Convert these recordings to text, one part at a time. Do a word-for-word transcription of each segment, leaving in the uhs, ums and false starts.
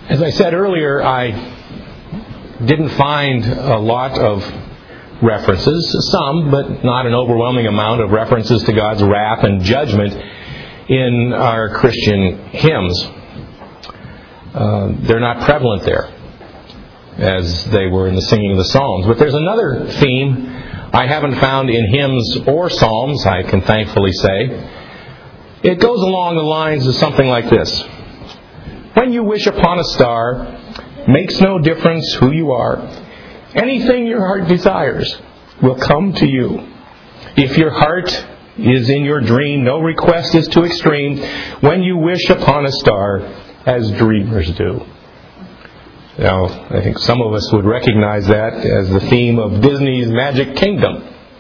As I said earlier, I didn't find a lot of references, some, but not an overwhelming amount of references to God's wrath and judgment in our Christian hymns. Uh, they're not prevalent there as they were in the singing of the Psalms. But there's another theme I haven't found in hymns or psalms, I can thankfully say. It goes along the lines of something like this. When you wish upon a star, makes no difference who you are. Anything your heart desires will come to you. If your heart is in your dream, no request is too extreme. When you wish upon a star, as dreamers do. Now, I think some of us would recognize that as the theme of Disney's Magic Kingdom.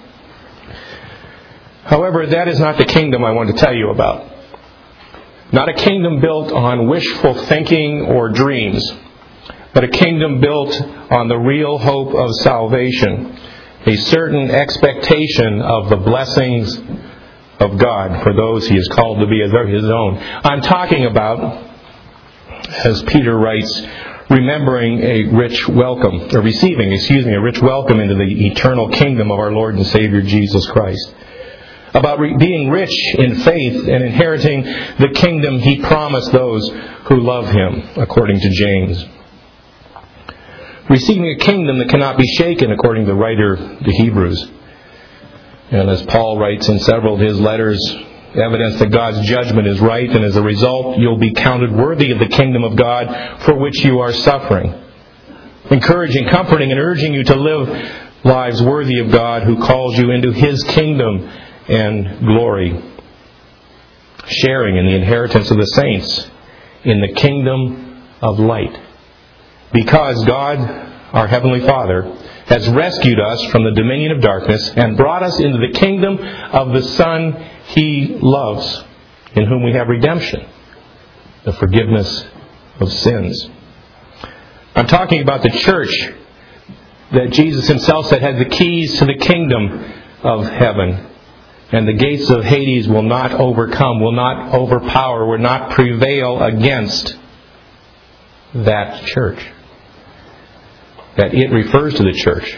However, that is not the kingdom I want to tell you about. Not a kingdom built on wishful thinking or dreams, but a kingdom built on the real hope of salvation, a certain expectation of the blessings of God for those He has called to be His own. I'm talking about, as Peter writes, remembering a rich welcome, or receiving, excuse me, a rich welcome into the eternal kingdom of our Lord and Savior Jesus Christ. About re- being rich in faith and inheriting the kingdom He promised those who love Him, according to James. Receiving a kingdom that cannot be shaken, according to the writer to Hebrews. And as Paul writes in several of his letters, evidence that God's judgment is right, and as a result, you'll be counted worthy of the kingdom of God for which you are suffering. Encouraging, comforting, and urging you to live lives worthy of God who calls you into His kingdom and glory. Sharing in the inheritance of the saints in the kingdom of light. Because God, our Heavenly Father, has rescued us from the dominion of darkness and brought us into the kingdom of the Son He loves, in whom we have redemption, the forgiveness of sins. I'm talking about the church that Jesus Himself said has the keys to the kingdom of heaven. And the gates of Hades will not overcome, will not overpower, will not prevail against that church. That it refers to the church.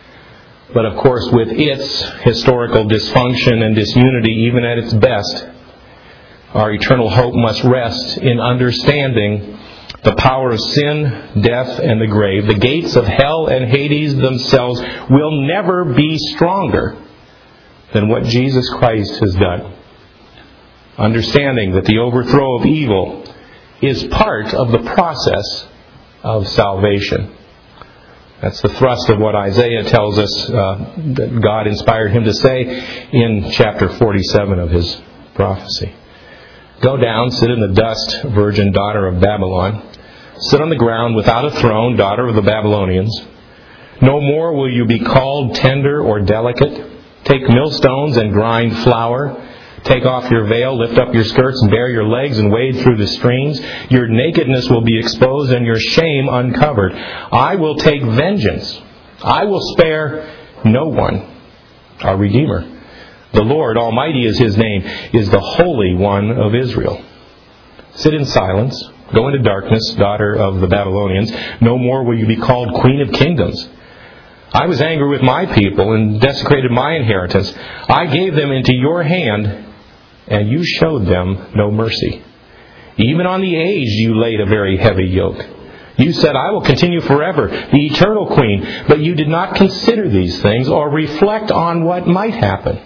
But of course, with its historical dysfunction and disunity, even at its best, our eternal hope must rest in understanding the power of sin, death, and the grave. The gates of hell and Hades themselves will never be stronger than what Jesus Christ has done. Understanding that the overthrow of evil is part of the process of salvation. That's the thrust of what Isaiah tells us uh, that God inspired him to say in chapter forty-seven of his prophecy. Go down, sit in the dust, virgin daughter of Babylon. Sit on the ground without a throne, daughter of the Babylonians. No more will you be called tender or delicate. Take millstones and grind flour. Take off your veil, lift up your skirts, and bare your legs, and wade through the streams. Your nakedness will be exposed, and your shame uncovered. I will take vengeance. I will spare no one. Our Redeemer, the Lord Almighty is His name, is the Holy One of Israel. Sit in silence. Go into darkness, daughter of the Babylonians. No more will you be called Queen of Kingdoms. I was angry with my people and desecrated my inheritance. I gave them into your hand, and you showed them no mercy. Even on the aged you laid a very heavy yoke. You said, I will continue forever, the eternal Queen. But you did not consider these things or reflect on what might happen.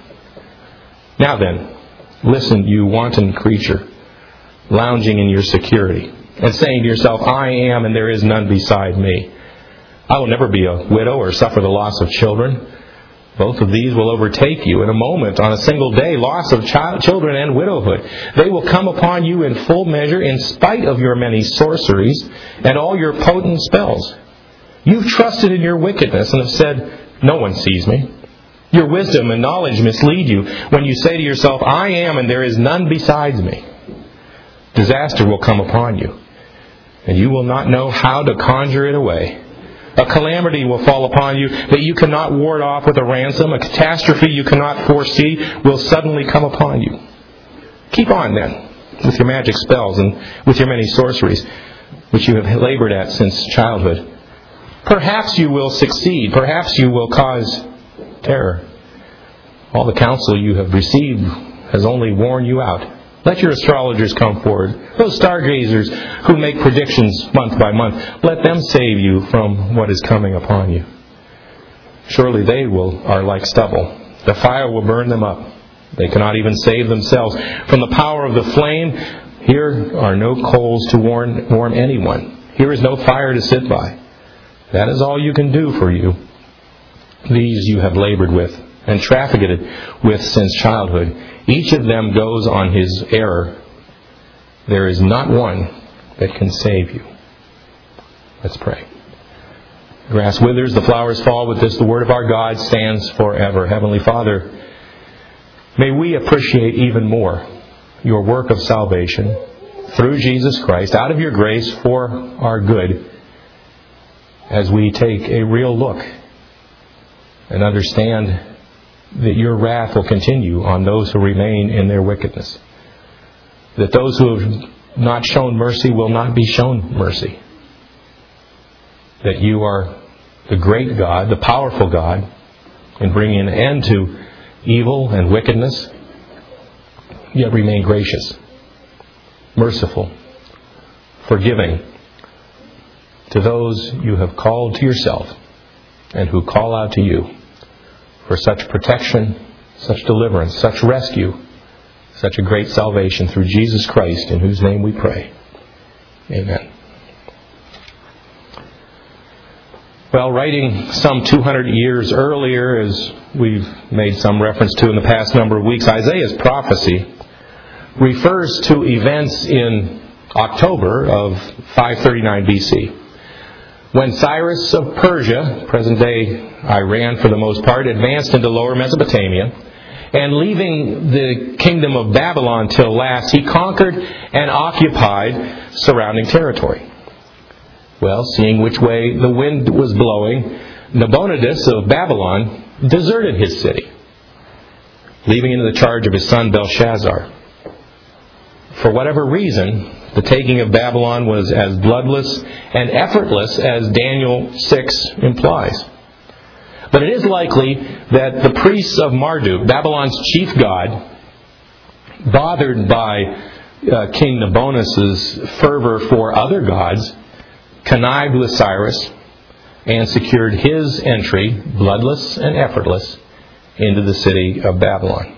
Now then, listen, you wanton creature, lounging in your security, and saying to yourself, I am, and there is none beside me. I will never be a widow or suffer the loss of children. Both of these will overtake you in a moment, on a single day, loss of child, children and widowhood. They will come upon you in full measure in spite of your many sorceries and all your potent spells. You've trusted in your wickedness and have said, no one sees me. Your wisdom and knowledge mislead you when you say to yourself, I am and there is none besides me. Disaster will come upon you, and you will not know how to conjure it away. A calamity will fall upon you that you cannot ward off with a ransom. A catastrophe you cannot foresee will suddenly come upon you. Keep on then with your magic spells and with your many sorceries. which you have labored at since childhood. Perhaps you will succeed. Perhaps you will cause terror. All the counsel you have received has only worn you out. Let your astrologers come forward. Those stargazers who make predictions month by month, let them save you from what is coming upon you. Surely they will are like stubble. The fire will burn them up. They cannot even save themselves from the power of the flame. Here are no coals to warm, warm anyone. Here is no fire to sit by. That is all you can do for you. These you have labored with and trafficked with since childhood. Each of them goes on his error. There is not one that can save you. Let's pray. The grass withers, the flowers fall, but this the word of our God stands forever. Heavenly Father, may we appreciate even more your work of salvation through Jesus Christ, out of your grace for our good, as we take a real look and understand that your wrath will continue on those who remain in their wickedness. That those who have not shown mercy will not be shown mercy. That you are the great God, the powerful God, in bringing an end to evil and wickedness, yet remain gracious, merciful, forgiving to those you have called to yourself and who call out to you for such protection, such deliverance, such rescue, such a great salvation through Jesus Christ, in whose name we pray. Amen. Well, writing some two hundred years earlier, as we've made some reference to in the past number of weeks, Isaiah's prophecy refers to events in October of five thirty-nine B C, when Cyrus of Persia, present-day Iran for the most part, advanced into lower Mesopotamia, and leaving the kingdom of Babylon till last, he conquered and occupied surrounding territory. Well, seeing which way the wind was blowing, Nabonidus of Babylon deserted his city, leaving into the charge of his son Belshazzar. For whatever reason, the taking of Babylon was as bloodless and effortless as Daniel six implies. But it is likely that the priests of Marduk, Babylon's chief god, bothered by uh, King Nabonidus' fervor for other gods, connived with Cyrus and secured his entry, bloodless and effortless, into the city of Babylon.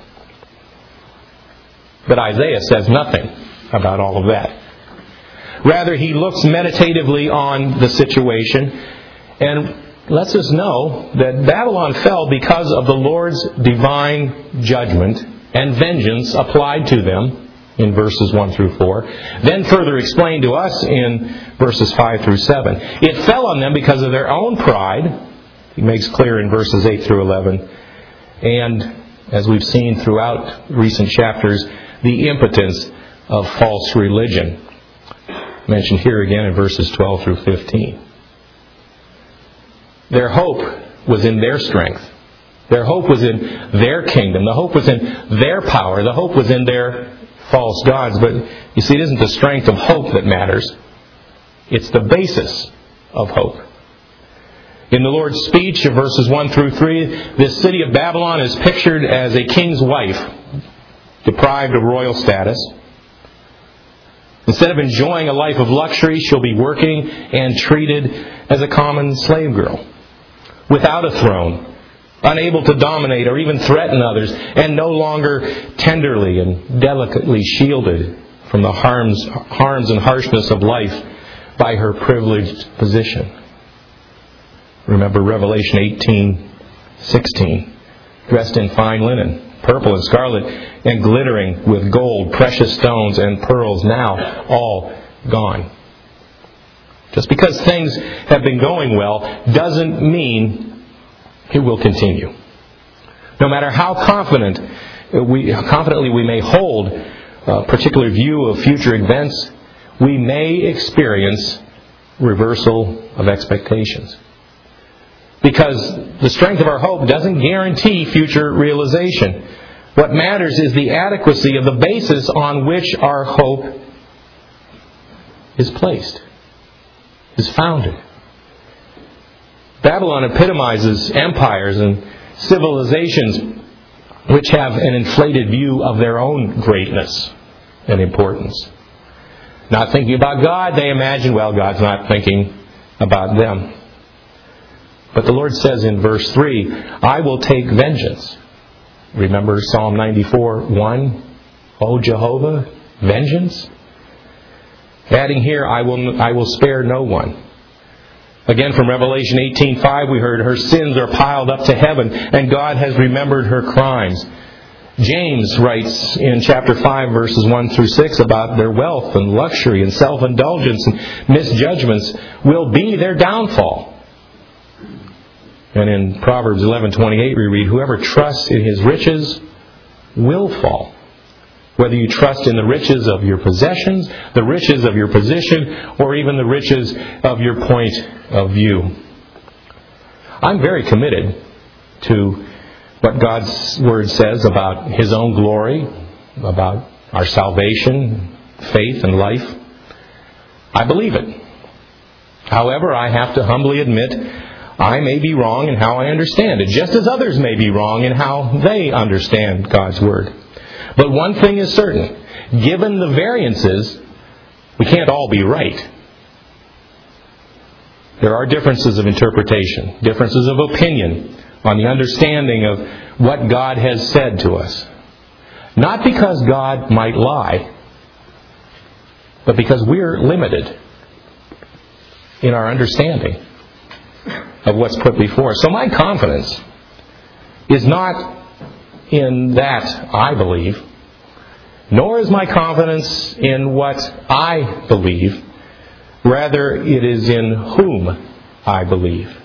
But Isaiah says nothing about all of that. Rather, he looks meditatively on the situation and lets us know that Babylon fell because of the Lord's divine judgment and vengeance applied to them in verses one through four, then further explained to us in verses five through seven. It fell on them because of their own pride, he makes clear in verses eight through eleven, and, as we've seen throughout recent chapters, the impotence of false religion, mentioned here again in verses twelve through fifteen. Their hope was in their strength. Their hope was in their kingdom. The hope was in their power. The hope was in their false gods. But you see, it isn't the strength of hope that matters. It's the basis of hope. In the Lord's speech of verses one through three, this city of Babylon is pictured as a king's wife, deprived of royal status. Instead of enjoying a life of luxury, she'll be working and treated as a common slave girl, without a throne, unable to dominate or even threaten others, and no longer tenderly and delicately shielded from the harms, harms and harshness of life by her privileged position. Remember Revelation eighteen sixteen, dressed in fine linen, purple and scarlet, and glittering with gold, precious stones, and pearls, now all gone. Just because things have been going well doesn't mean it will continue. No matter how confident we, how confidently we may hold a particular view of future events, we may experience reversal of expectations. Because the strength of our hope doesn't guarantee future realization. What matters is the adequacy of the basis on which our hope is placed. is founded. Babylon epitomizes empires and civilizations which have an inflated view of their own greatness and importance. Not thinking about God, they imagine, well, God's not thinking about them. But the Lord says in verse three, I will take vengeance. Remember Psalm ninety-four, one? O Jehovah, vengeance? Adding here, I will I will spare no one. Again, from Revelation eighteen five, we heard her sins are piled up to heaven, and God has remembered her crimes. James writes in chapter five, verses one through six, about their wealth and luxury and self-indulgence and misjudgments will be their downfall. And in Proverbs eleven twenty-eight, we read, whoever trusts in his riches will fall. Whether you trust in the riches of your possessions, the riches of your position, or even the riches of your point of view. I'm very committed to what God's Word says about His own glory, about our salvation, faith, and life. I believe it. However, I have to humbly admit I may be wrong in how I understand it, just as others may be wrong in how they understand God's Word. But one thing is certain. Given the variances, we can't all be right. There are differences of interpretation, differences of opinion on the understanding of what God has said to us. Not because God might lie, but because we're limited in our understanding of what's put before us. So my confidence is not in that I believe, nor is my confidence in what I believe. Rather, it is in whom I believe.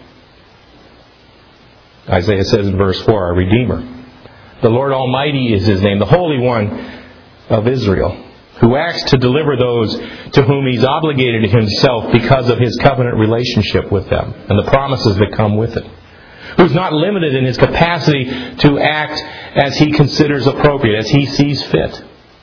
Isaiah says in verse four, our Redeemer. The Lord Almighty is His name, the Holy One of Israel, who acts to deliver those to whom He's obligated Himself because of His covenant relationship with them and the promises that come with it. Who's not limited in His capacity to act as He considers appropriate, as He sees fit.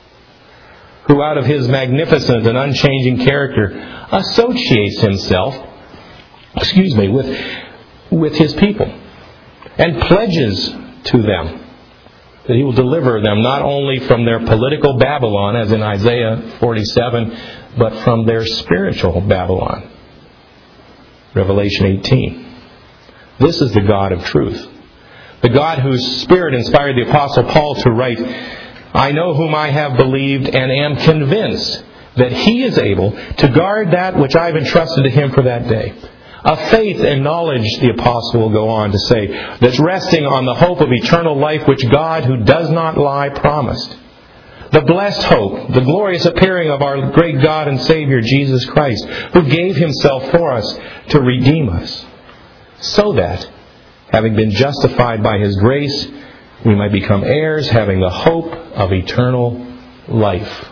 Who out of His magnificent and unchanging character associates Himself, excuse me, with, with His people and pledges to them that He will deliver them not only from their political Babylon, as in Isaiah forty-seven, but from their spiritual Babylon. Revelation eighteen. This is the God of truth. The God whose Spirit inspired the Apostle Paul to write, I know whom I have believed and am convinced that He is able to guard that which I have entrusted to Him for that day. A faith and knowledge, the Apostle will go on to say, that's resting on the hope of eternal life which God, who does not lie, promised. The blessed hope, the glorious appearing of our great God and Savior, Jesus Christ, who gave Himself for us to redeem us, so that, having been justified by His grace, we might become heirs, having the hope of eternal life.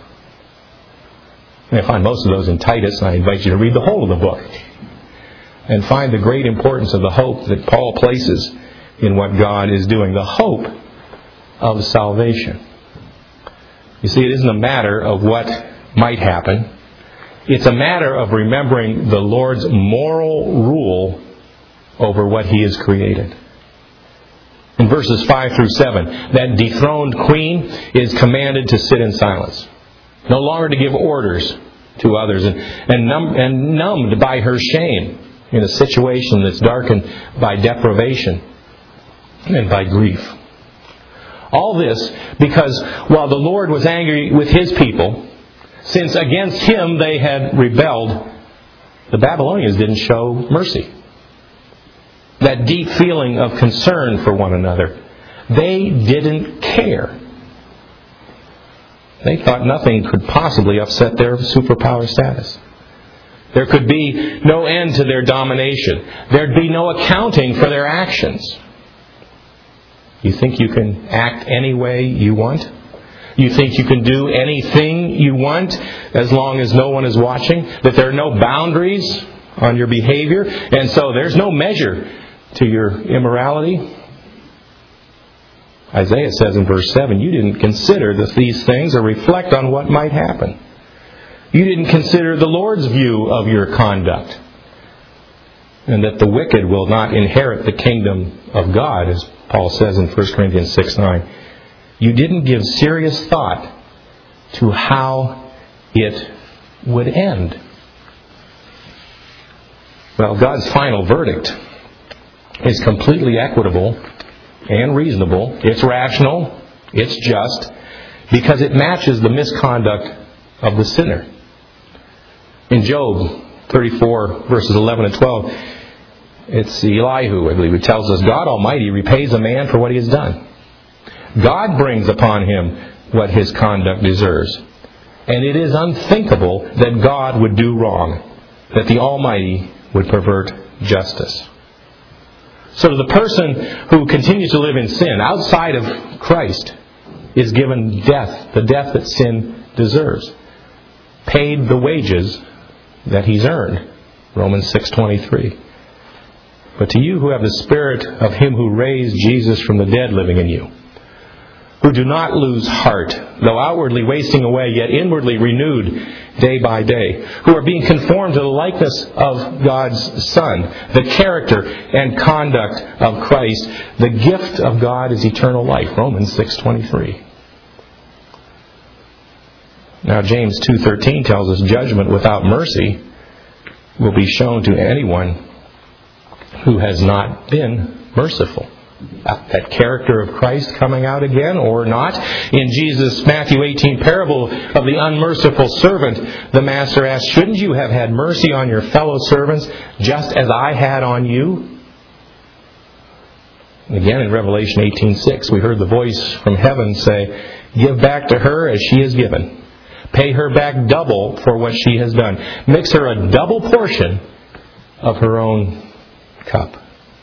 And I find most of those in Titus, and I invite you to read the whole of the book and find the great importance of the hope that Paul places in what God is doing. The hope of salvation. You see, it isn't a matter of what might happen. It's a matter of remembering the Lord's moral rule over what He has created. In verses five through seven, that dethroned queen is commanded to sit in silence, no longer to give orders to others, and, and, numb, and numbed by her shame in a situation that's darkened by deprivation and by grief. All this because while the Lord was angry with His people, since against Him they had rebelled, the Babylonians didn't show mercy. That deep feeling of concern for one another. They didn't care. They thought nothing could possibly upset their superpower status. There could be no end to their domination. There'd be no accounting for their actions. You think you can act any way you want? You think you can do anything you want as long as no one is watching? That there are no boundaries on your behavior, and so there's no measure to your immorality? Isaiah says in verse seven, you didn't consider that these things or reflect on what might happen. You didn't consider the Lord's view of your conduct. and that the wicked will not inherit the kingdom of God, as Paul says in First Corinthians six nine. You didn't give serious thought to how it would end. Well, God's final verdict is completely equitable and reasonable. It's rational. It's just. Because it matches the misconduct of the sinner. In Job thirty-four, verses eleven and twelve, it's Elihu, I believe, who tells us, God Almighty repays a man for what he has done. God brings upon him what his conduct deserves. And it is unthinkable that God would do wrong, that the Almighty would pervert justice. So to the person who continues to live in sin outside of Christ is given death, the death that sin deserves. Paid the wages that he's earned. Romans six twenty-three. But to you who have the Spirit of Him who raised Jesus from the dead living in you, who do not lose heart, though outwardly wasting away, yet inwardly renewed day by day, who are being conformed to the likeness of God's Son, the character and conduct of Christ, the gift of God is eternal life. Romans six twenty-three. Now James two thirteen tells us judgment without mercy will be shown to anyone who has not been merciful. That character of Christ coming out again or not. In Jesus' Matthew eighteen parable of the unmerciful servant, the master asked, shouldn't you have had mercy on your fellow servants just as I had on you? And again in Revelation eighteen six, we heard the voice from heaven say, give back to her as she has given. Pay her back double for what she has done. Mix her a double portion of her own cup.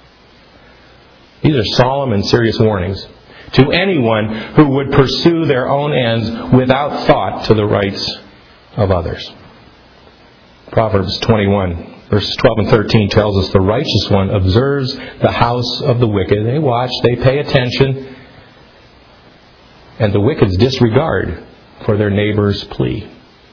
These are solemn and serious warnings to anyone who would pursue their own ends without thought to the rights of others. Proverbs twenty-one, verses twelve and thirteen tells us the righteous one observes the house of the wicked. They watch, they pay attention, and the wicked's disregard for their neighbor's plea.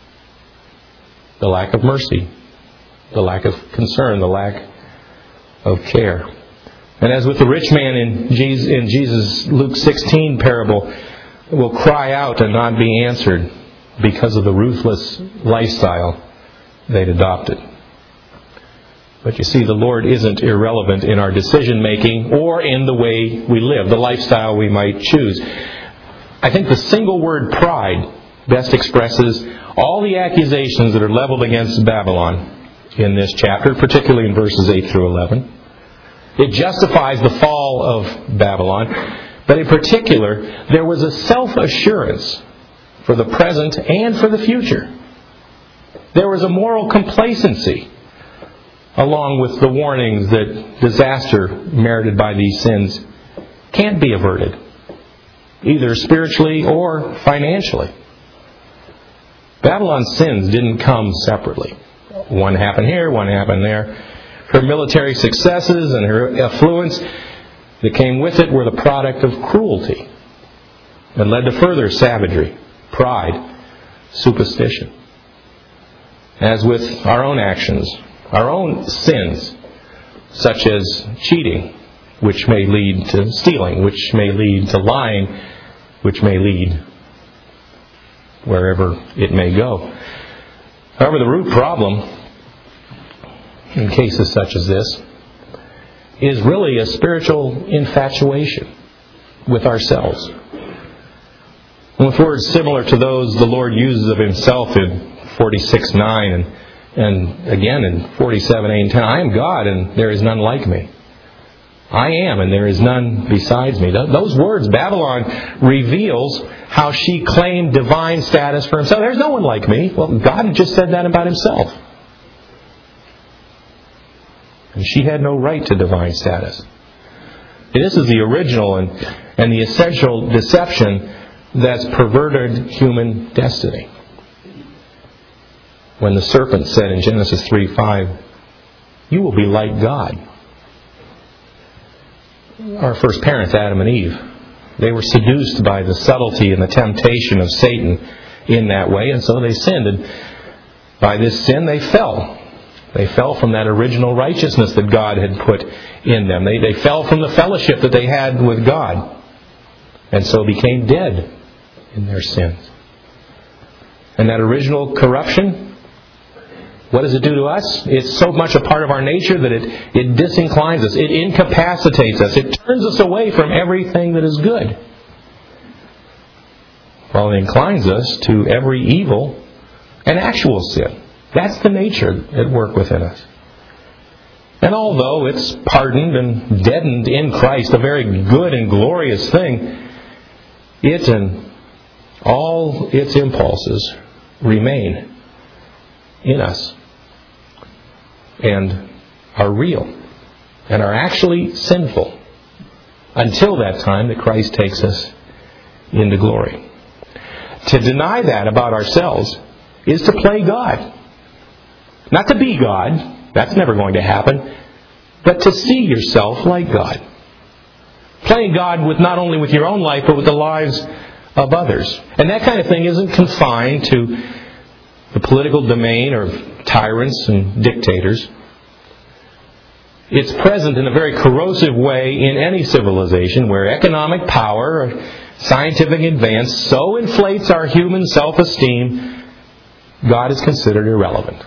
The lack of mercy, the lack of concern, the lack of care. And as with the rich man in Jesus, in Jesus' Luke sixteen parable, will cry out and not be answered because of the ruthless lifestyle they'd adopted. But you see, the Lord isn't irrelevant in our decision making or in the way we live, the lifestyle we might choose. I think the single word pride best expresses all the accusations that are leveled against Babylon in this chapter, particularly in verses eight through eleven. It justifies the fall of Babylon, but in particular, there was a self-assurance for the present and for the future. There was a moral complacency, along with the warnings that disaster merited by these sins can't be averted, either spiritually or financially. Babylon's sins didn't come separately. One happened here, one happened there. Her military successes and her affluence that came with it were the product of cruelty that led to further savagery, pride, superstition. As with our own actions, our own sins, such as cheating, which may lead to stealing, which may lead to lying, which may lead wherever it may go. However, the root problem in cases such as this is really a spiritual infatuation with ourselves. And with words similar to those the Lord uses of Himself in forty-six nine and, and again in forty-seven eight and ten, I am God and there is none like me. I am and there is none besides me. Those words, Babylon reveals how she claimed divine status for Himself. There's no one like me. Well, God had just said that about Himself. And she had no right to divine status. And this is the original and, and the essential deception that's perverted human destiny. When the serpent said in Genesis three five, you will be like God. Our first parents, Adam and Eve, they were seduced by the subtlety and the temptation of Satan in that way, and so they sinned. And by this sin, they fell. They fell from that original righteousness that God had put in them. They, they fell from the fellowship that they had with God, and so became dead in their sins. And that original corruption, what does it do to us? It's so much a part of our nature that it, it disinclines us. It incapacitates us. It turns us away from everything that is good. Well, it inclines us to every evil and actual sin. That's the nature at work within us. And although it's pardoned and deadened in Christ, a very good and glorious thing, it and all its impulses remain in us and are real and are actually sinful until that time that Christ takes us into glory. To deny that about ourselves is to play God. Not to be God, that's never going to happen, but to see yourself like God. Playing God with not only with your own life, but with the lives of others. And that kind of thing isn't confined to the political domain of tyrants and dictators. It's present in a very corrosive way in any civilization where economic power or scientific advance so inflates our human self-esteem, God is considered irrelevant.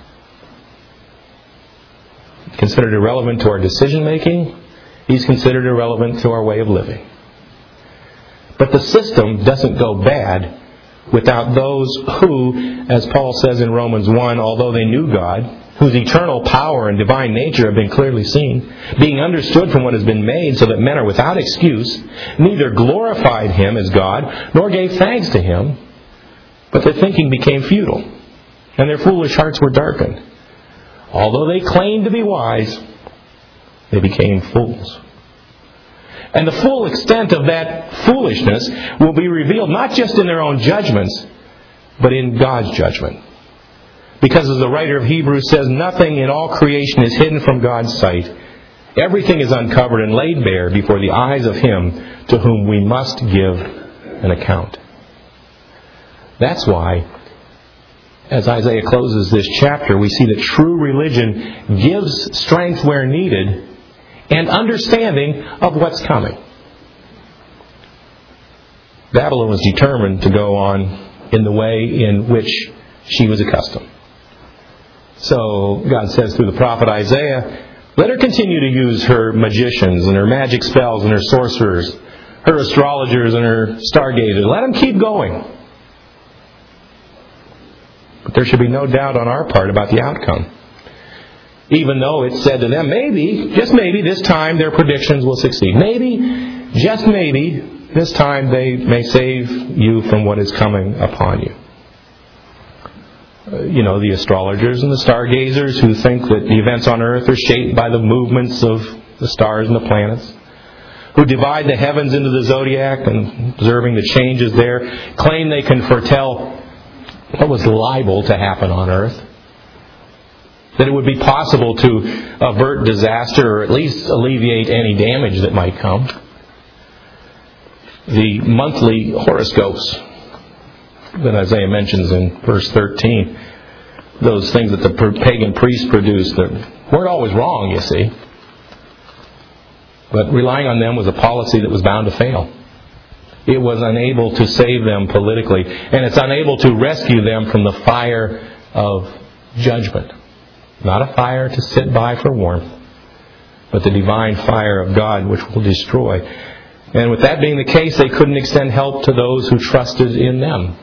Considered irrelevant to our decision-making. He's considered irrelevant to our way of living. But the system doesn't go bad without those who, as Paul says in Romans one, although they knew God, whose eternal power and divine nature have been clearly seen, being understood from what has been made, so that men are without excuse, neither glorified Him as God, nor gave thanks to Him, but their thinking became futile, and their foolish hearts were darkened. Although they claimed to be wise, they became fools. And the full extent of that foolishness will be revealed not just in their own judgments, but in God's judgment. Because as the writer of Hebrews says, nothing in all creation is hidden from God's sight. Everything is uncovered and laid bare before the eyes of Him to whom we must give an account. That's why, as Isaiah closes this chapter, we see that true religion gives strength where needed and understanding of what's coming. Babylon was determined to go on in the way in which she was accustomed. So God says through the prophet Isaiah, let her continue to use her magicians and her magic spells and her sorcerers, her astrologers and her stargazers. Let them keep going. But there should be no doubt on our part about the outcome. Even though it's said to them, maybe, just maybe, this time their predictions will succeed. Maybe, just maybe, this time they may save you from what is coming upon you. Uh, you know, the astrologers and the stargazers who think that the events on earth are shaped by the movements of the stars and the planets, who divide the heavens into the zodiac and observing the changes there, claim they can foretell what was liable to happen on earth. That it would be possible to avert disaster or at least alleviate any damage that might come. The monthly horoscopes that Isaiah mentions in verse thirteen, those things that the pagan priests produced that weren't always wrong, you see. But relying on them was a policy that was bound to fail. It was unable to save them politically, and it's unable to rescue them from the fire of judgment. Not a fire to sit by for warmth, but the divine fire of God which will destroy. And with that being the case, they couldn't extend help to those who trusted in them.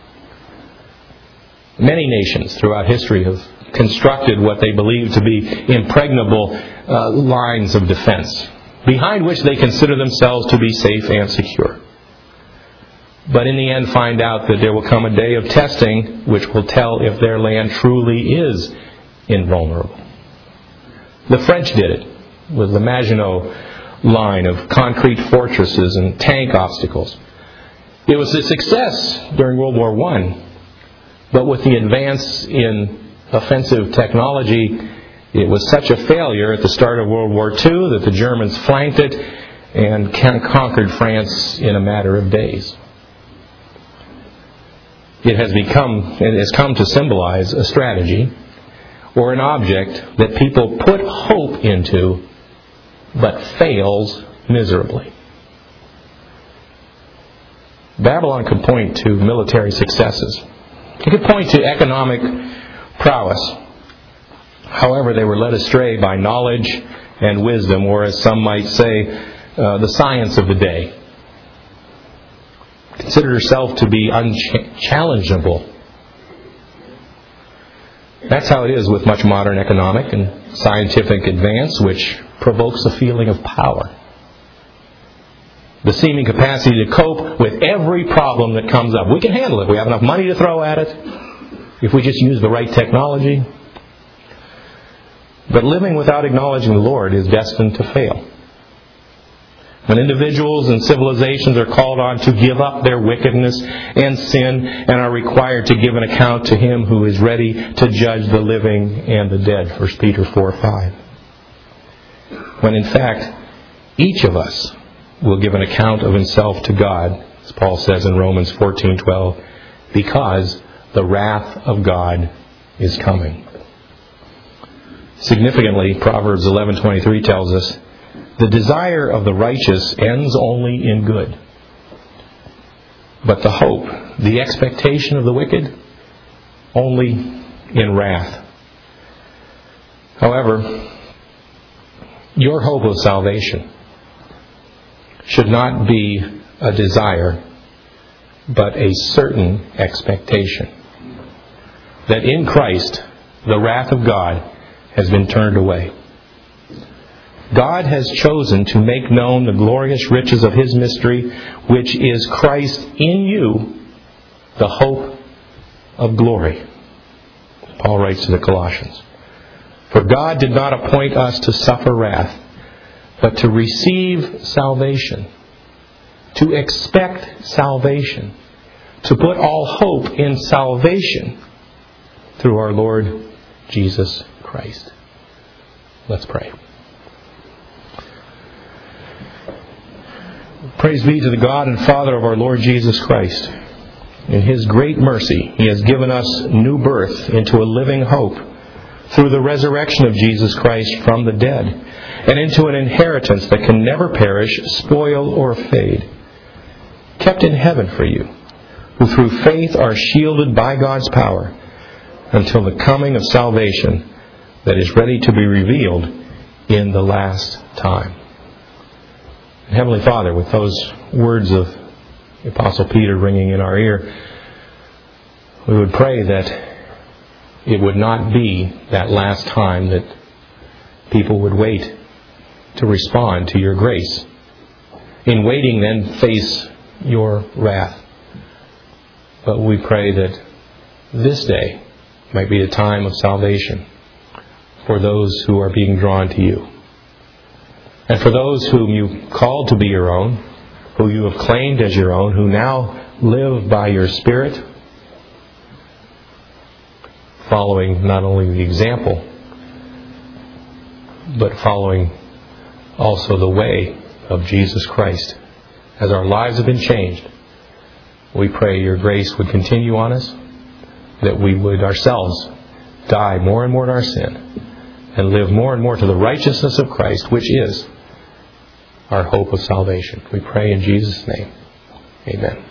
Many nations throughout history have constructed what they believe to be impregnable uh, lines of defense, behind which they consider themselves to be safe and secure. But in the end find out that there will come a day of testing which will tell if their land truly is invulnerable. The French did it with the Maginot Line of concrete fortresses and tank obstacles. It was a success during World War One, but with the advance in offensive technology, it was such a failure at the start of World War Two that the Germans flanked it and conquered France in a matter of days. It has become, it has come to symbolize a strategy or an object that people put hope into but fails miserably. Babylon could point to military successes. It could point to economic prowess. However, they were led astray by knowledge and wisdom, or as some might say, uh, the science of the day. Considered herself to be unchallengeable. That's how it is with much modern economic and scientific advance, which provokes a feeling of power. The seeming capacity to cope with every problem that comes up. We can handle it. We have enough money to throw at it if we just use the right technology. But living without acknowledging the Lord is destined to fail. When individuals and civilizations are called on to give up their wickedness and sin and are required to give an account to Him who is ready to judge the living and the dead, First Peter four five. When in fact, each of us will give an account of himself to God, as Paul says in Romans fourteen twelve, because the wrath of God is coming. Significantly, Proverbs eleven twenty-three tells us, the desire of the righteous ends only in good, but the hope, the expectation of the wicked, only in wrath. However, your hope of salvation should not be a desire, but a certain expectation that in Christ the wrath of God has been turned away. God has chosen to make known the glorious riches of His mystery, which is Christ in you, the hope of glory. Paul writes to the Colossians, for God did not appoint us to suffer wrath, but to receive salvation, to expect salvation, to put all hope in salvation through our Lord Jesus Christ. Let's pray. Praise be to the God and Father of our Lord Jesus Christ. In His great mercy, He has given us new birth into a living hope through the resurrection of Jesus Christ from the dead, and into an inheritance that can never perish, spoil, or fade, kept in heaven for you, who through faith are shielded by God's power until the coming of salvation that is ready to be revealed in the last time. Heavenly Father, with those words of the Apostle Peter ringing in our ear, we would pray that it would not be that last time that people would wait to respond to your grace. In waiting, then face your wrath. But we pray that this day might be a time of salvation for those who are being drawn to you. And for those whom you called to be your own, who you have claimed as your own, who now live by your Spirit, following not only the example, but following also the way of Jesus Christ. As our lives have been changed, we pray your grace would continue on us, that we would ourselves die more and more in our sin, and live more and more to the righteousness of Christ, which is our hope of salvation. We pray in Jesus' name. Amen.